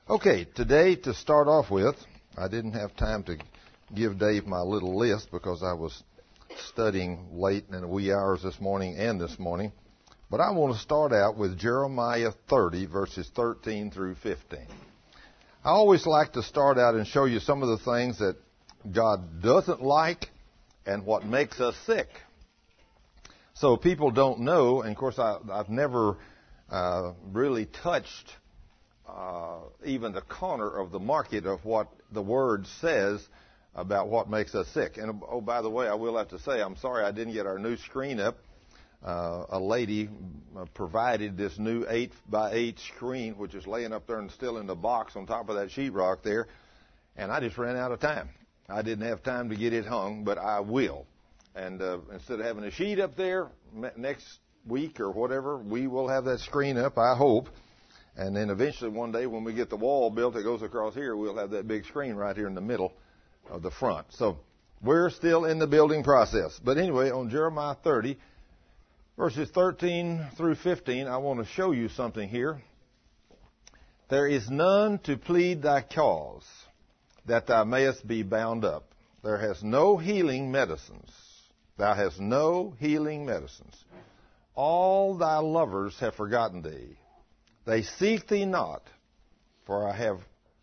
Okay, today to start off with, I didn't have time to give Dave my little list because I was studying late in the wee hours this morning and this morning. But I want to start out with Jeremiah 30, verses 13 through 15. I always like to start out and show you some of the things that God doesn't like and what makes us sick. So people don't know, and of course I've never really touched even the corner of the market of what the Word says about what makes us sick. And oh, by the way, I will have to say, I'm sorry I didn't get our new screen up. A lady provided this new 8x8 screen, which is laying up there and still in the box on top of that sheetrock there, and I just ran out of time. I didn't have time to get it hung, but I will. And instead of having a sheet up there, next week or whatever, we will have that screen up, I hope. And then eventually one day when we get the wall built that goes across here, we'll have that big screen right here in the middle of the front. So we're still in the building process. But anyway, on Jeremiah 30, verses 13 through 15, I want to show you something here. There is none to plead thy cause, that thou mayest be bound up. There has no healing medicines. Thou hast no healing medicines. All thy lovers have forgotten thee. They seek thee not, for I have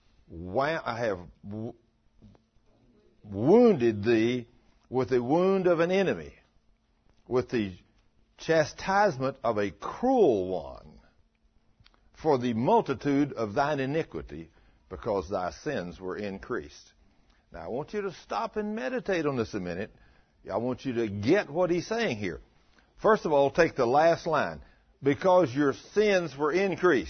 wounded thee with the wound of an enemy, with the chastisement of a cruel one, for the multitude of thine iniquity, because thy sins were increased. Now I want you to stop and meditate on this a minute. I want you to get what he's saying here. First of all, take the last line. Because your sins were increased.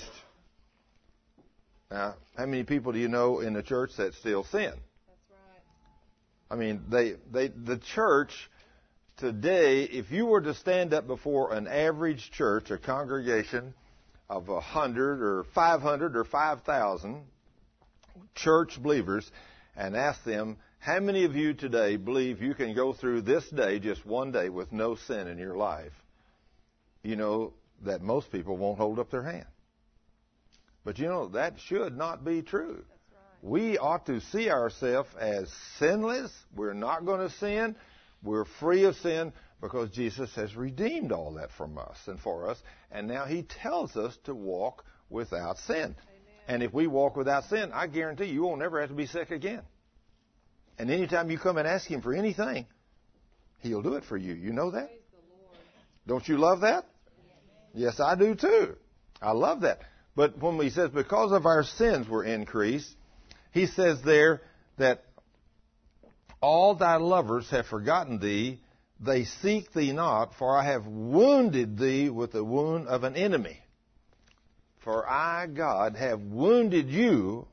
Now, how many people do you know in the church that still sin? That's right. I mean, the church today, if you were to stand up before an average church, a congregation of 100 or 500 or 5,000 church believers, and ask them, how many of you today believe you can go through this day, just one day, with no sin in your life? You know that most people won't hold up their hand. But you know, that should not be true. That's right. We ought to see ourselves as sinless. We're not going to sin. We're free of sin because Jesus has redeemed all that from us and for us. And now He tells us to walk without sin. Amen. And if we walk without sin, I guarantee you won't ever have to be sick again. And anytime you come and ask Him for anything, He'll do it for you. You know that? Praise the Lord. Don't you love that? Yes, I do too. I love that. But when He says, because of our sins were increased, He says there that all thy lovers have forgotten thee, they seek thee not, for I have wounded thee with the wound of an enemy. For I, God, have wounded you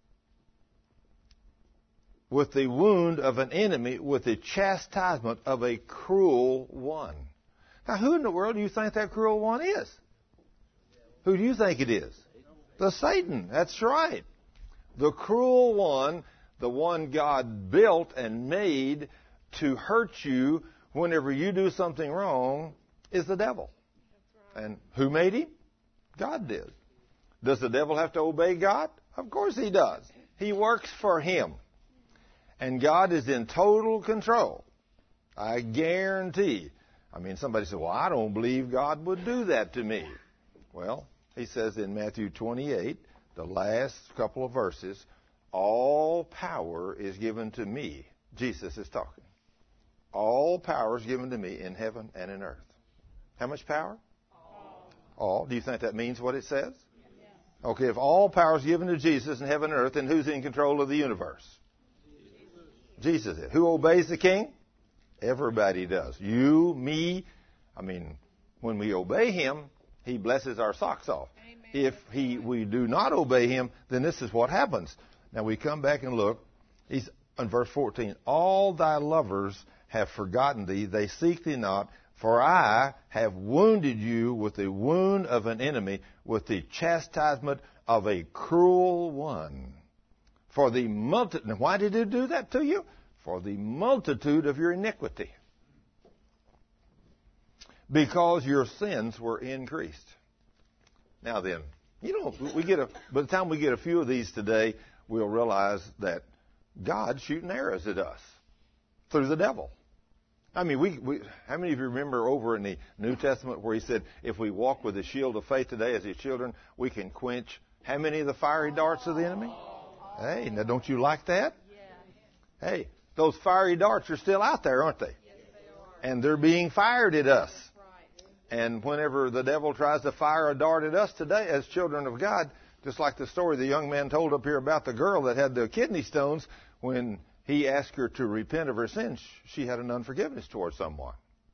with the wound of an enemy, with the chastisement of a cruel one. Now, who in the world do you think that cruel one is? Who do you think it is? The Satan. That's right. The cruel one, the one God built and made to hurt you whenever you do something wrong, is the devil. That's right. And who made him? God did. Does the devil have to obey God? Of course he does. He works for him. And God is in total control. I guarantee. I mean, somebody said, well, I don't believe God would do that to me. Well, He says in Matthew 28, the last couple of verses, all power is given to me. Jesus is talking. All power is given to me in heaven and in earth. How much power? All. Do you think that means what it says? Yes. Okay, if all power is given to Jesus in heaven and earth, then who's in control of the universe? Jesus is. Who obeys the King? Everybody does. You, me. I mean, when we obey Him, He blesses our socks off. Amen. If we do not obey Him, then this is what happens. Now we come back and look. He's in verse 14. All thy lovers have forgotten thee. They seek thee not. For I have wounded you with the wound of an enemy, with the chastisement of a cruel one. For the multitude. Why did He do that to you? For the multitude of your iniquity. Because your sins were increased. Now then, By the time we get a few of these today, we'll realize that God's shooting arrows at us through the devil. I mean, how many of you remember over in the New Testament where he said, if we walk with the shield of faith today as his children, we can quench how many of the fiery darts of the enemy? Hey, now don't you like that? Yeah. Hey, those fiery darts are still out there, aren't they? Yes, they are. And they're being fired at us. Right. And whenever the devil tries to fire a dart at us today as children of God, just like the story the young man told up here about the girl that had the kidney stones, when he asked her to repent of her sins, she had an unforgiveness towards someone.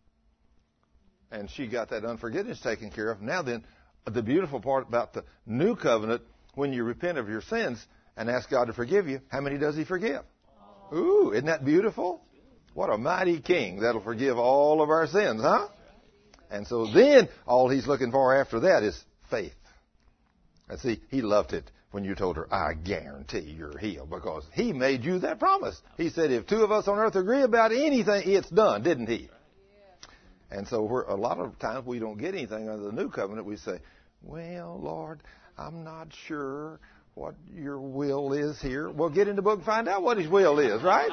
And she got that unforgiveness taken care of. Now then, the beautiful part about the new covenant, when you repent of your sins and ask God to forgive you, how many does he forgive? Ooh, isn't that beautiful? What a mighty king that'll forgive all of our sins, huh? And so then all he's looking for after that is faith. And see, he loved it when you told her, I guarantee you're healed, because he made you that promise. He said, if two of us on earth agree about anything, it's done, didn't he? Yeah. And so a lot of times we don't get anything under the new covenant. We say, well, Lord, I'm not sure what your will is here. Well, get in the book and find out what his will is, right?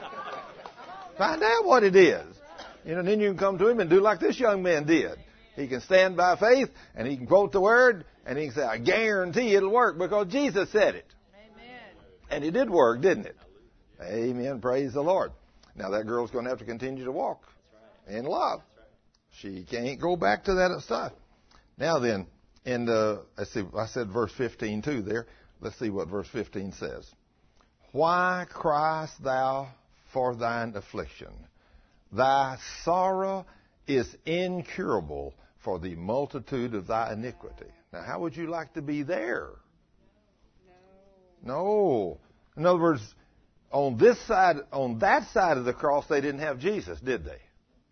Find out what it is. And then you can come to him and do like this young man did. He can stand by faith, and he can quote the word, and he can say, I guarantee it'll work, because Jesus said it. Amen. And it did work, didn't it? Amen. Praise the Lord. Now, that girl's going to have to continue to walk in love. She can't go back to that stuff. Now then, let's see, I said verse 15 too there. Let's see what verse 15 says. Why criest thou for thine affliction? Thy sorrow is incurable for the multitude of thy iniquity. Now, how would you like to be there? No. In other words, on that side of the cross, they didn't have Jesus, did they?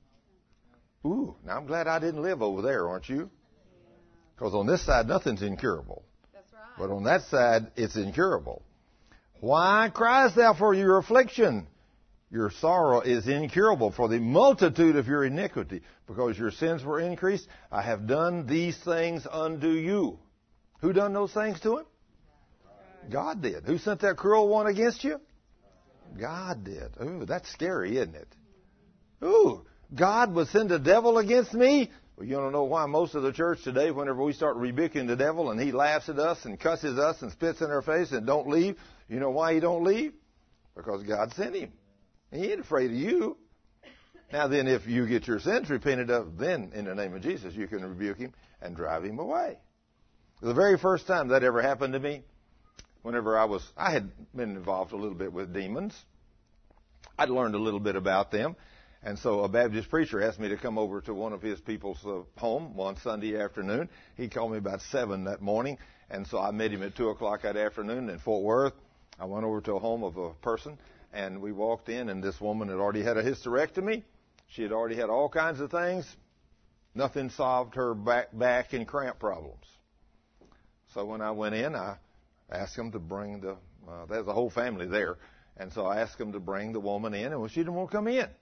Ooh, now I'm glad I didn't live over there, aren't you? Because on this side, nothing's incurable. That's right. But on that side, it's incurable. Why criest thou for your affliction? Your sorrow is incurable for the multitude of your iniquity. Because your sins were increased, I have done these things unto you. Who done those things to him? God did. Who sent that cruel one against you? God did. Ooh, that's scary, isn't it? Ooh, God would send a devil against me? Well, you don't know why most of the church today, whenever we start rebuking the devil and he laughs at us and cusses us and spits in our face and don't leave, you know why he don't leave? Because God sent him. He ain't afraid of you. Now then, if you get your sins repented of, then in the name of Jesus, you can rebuke him and drive him away. The very first time that ever happened to me, whenever I had been involved a little bit with demons. I'd learned a little bit about them. And so a Baptist preacher asked me to come over to one of his people's home one Sunday afternoon. He called me about 7 that morning. And so I met him at 2 o'clock that afternoon in Fort Worth. I went over to a home of a person. And we walked in, and this woman had already had a hysterectomy. She had already had all kinds of things. Nothing solved her back and cramp problems. So when I went in, I asked them to bring there's a whole family there. And so I asked them to bring the woman in, and she didn't want to come in.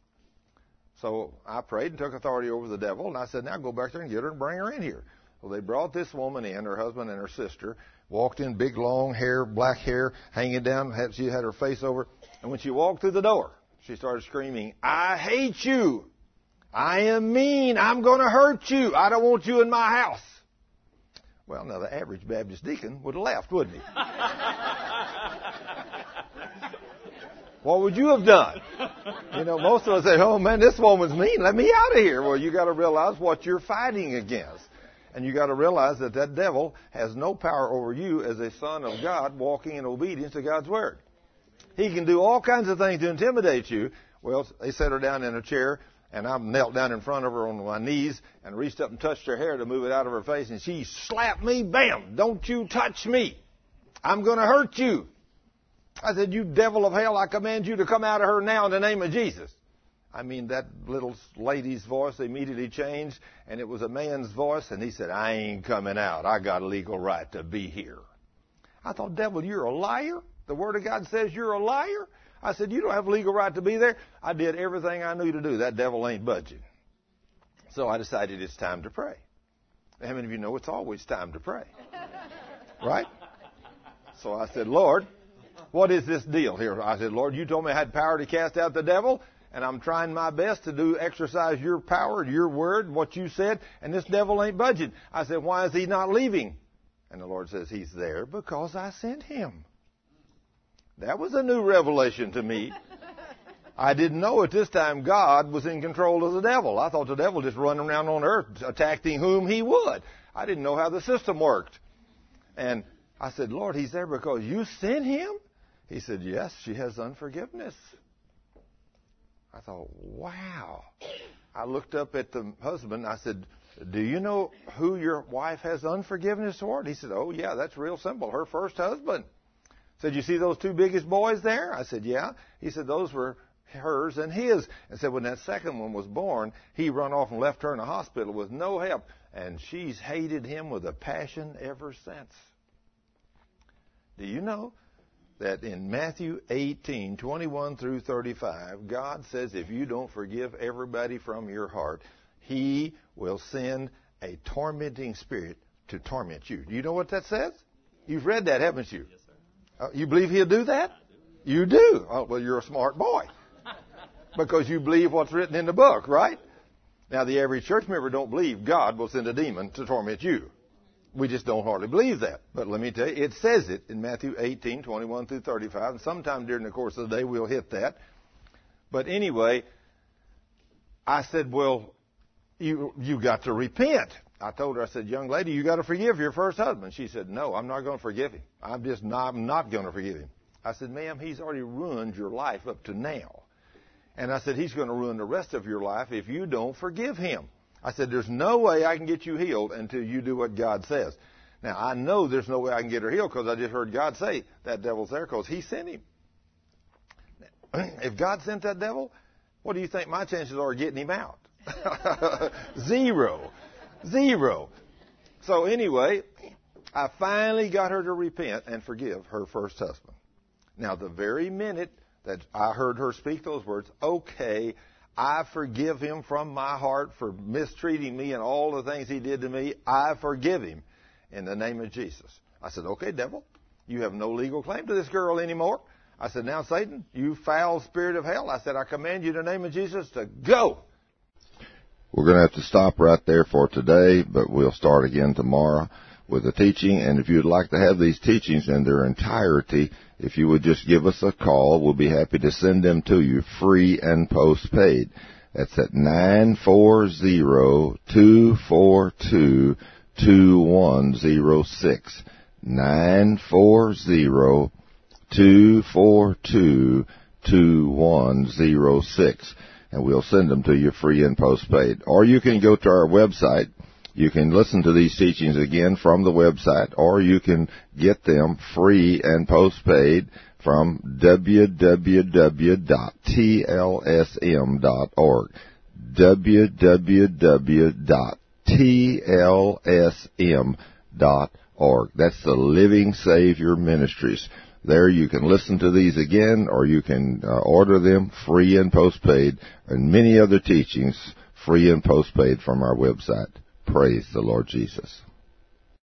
So I prayed and took authority over the devil, and I said, now go back there and get her and bring her in here. Well, they brought this woman in, her husband and her sister, walked in, big long hair, black hair, hanging down. She had her face over. And when she walked through the door, she started screaming, I hate you. I am mean. I'm going to hurt you. I don't want you in my house. Well, now the average Baptist deacon would have laughed, wouldn't he? What would you have done? You know, most of us say, oh man, this woman's mean. Let me out of here. Well, you got to realize what you're fighting against. And you got to realize that that devil has no power over you as a son of God walking in obedience to God's word. He can do all kinds of things to intimidate you. Well, they set her down in a chair, and I knelt down in front of her on my knees and reached up and touched her hair to move it out of her face, and she slapped me. Bam! Don't you touch me. I'm going to hurt you. I said, you devil of hell, I command you to come out of her now in the name of Jesus. I mean, that little lady's voice immediately changed, and it was a man's voice, and he said, I ain't coming out. I got a legal right to be here. I thought, devil, you're a liar? The Word of God says you're a liar? I said, you don't have a legal right to be there. I did everything I knew to do. That devil ain't budging. So I decided it's time to pray. How many of you know it's always time to pray? Right? So I said, Lord, what is this deal here? I said, Lord, you told me I had power to cast out the devil, and I'm trying my best to exercise your power, your word, what you said, and this devil ain't budging. I said, why is he not leaving? And the Lord says, he's there because I sent him. That was a new revelation to me. I didn't know at this time God was in control of the devil. I thought the devil just running around on earth attacking whom he would. I didn't know how the system worked. And I said, Lord, he's there because you sent him? He said, yes, she has unforgiveness. I thought, wow. I looked up at the husband. I said, do you know who your wife has unforgiveness toward? He said, oh, yeah, that's real simple. Her first husband. I said, you see those two biggest boys there? I said, yeah. He said, those were hers and his. And said, when that second one was born, he run off and left her in a hospital with no help. And she's hated him with a passion ever since. Do you know that in Matthew 18:21 through 35, God says if you don't forgive everybody from your heart, he will send a tormenting spirit to torment you. Do you know what that says? You've read that, haven't you? Yes, sir. You believe he'll do that? I do. You do? Oh, well, you're a smart boy. Because you believe what's written in the book, right? Now, the average church member don't believe God will send a demon to torment you. We just don't hardly believe that. But let me tell you, it says it in Matthew 18:21 through 35. And sometime during the course of the day, we'll hit that. But anyway, I said, well, you got to repent. I told her, I said, young lady, you got to forgive your first husband. She said, no, I'm not going to forgive him. I'm not going to forgive him. I said, ma'am, he's already ruined your life up to now. And I said, he's going to ruin the rest of your life if you don't forgive him. I said, there's no way I can get you healed until you do what God says. Now, I know there's no way I can get her healed because I just heard God say that devil's there because he sent him. If God sent that devil, what do you think my chances are of getting him out? Zero. So anyway, I finally got her to repent and forgive her first husband. Now, the very minute that I heard her speak those words, okay, I forgive him from my heart for mistreating me and all the things he did to me. I forgive him in the name of Jesus. I said, okay, devil, you have no legal claim to this girl anymore. I said, now, Satan, you foul spirit of hell. I said, I command you in the name of Jesus to go. We're going to have to stop right there for today, but we'll start again tomorrow with the teaching. And if you'd like to have these teachings in their entirety, if you would just give us a call, we'll be happy to send them to you free and postpaid. That's at 940-242-2106. 940-242-2106. And we'll send them to you free and postpaid. Or you can go to our website. You can listen to these teachings again from the website, or you can get them free and postpaid from www.tlsm.org. www.tlsm.org. That's the Living Savior Ministries. There you can listen to these again, or you can order them free and postpaid, and many other teachings free and postpaid from our website. Praise the Lord Jesus.